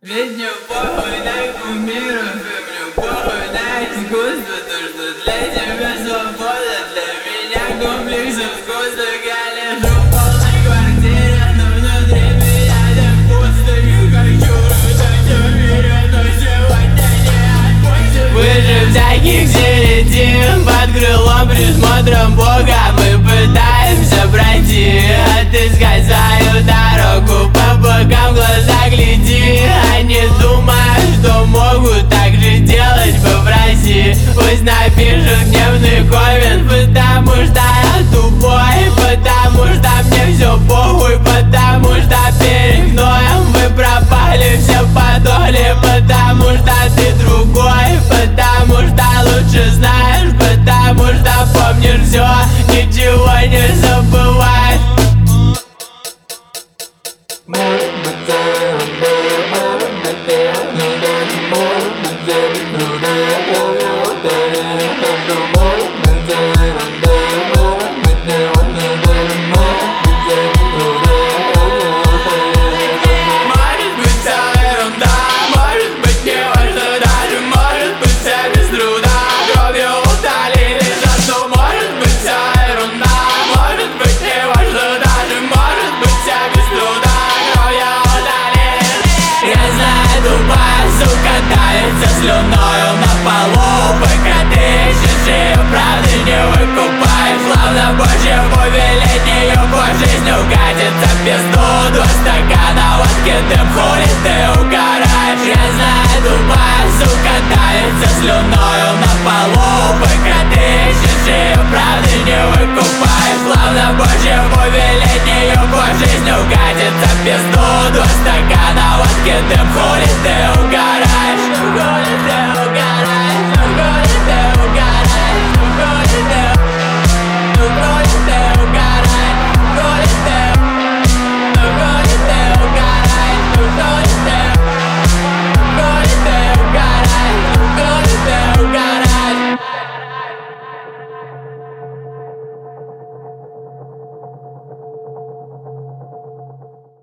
Ведь мне похуй на кумиров, и мне похуй на искусство. То, что для тебя свобода, для меня комплекс искусства. Я лежу в полной квартире, но внутри меня так пусто. Не хочу рыдать о мире, но сегодня не отпустит. Выше всяких середин, под крылом присмотром Бога мы пытаемся пройти, отыскать свою дорогу. По бокам глаза гляди, они думают, что могут так же делать, попроси. Пусть напишут гневный коммент, потому что я тупой, потому что мне все похуй, потому что перед гноем вы пропали все подоле, потому что ты другой, потому что лучше знаешь, потому что помнишь все, ничего не забывай. Слюною на полу, пока ты ищешь ее, правда не выкупаешь. Славно Божье повеление, по жизни укатится в пизду. 2 стакана водки, дым, хули ты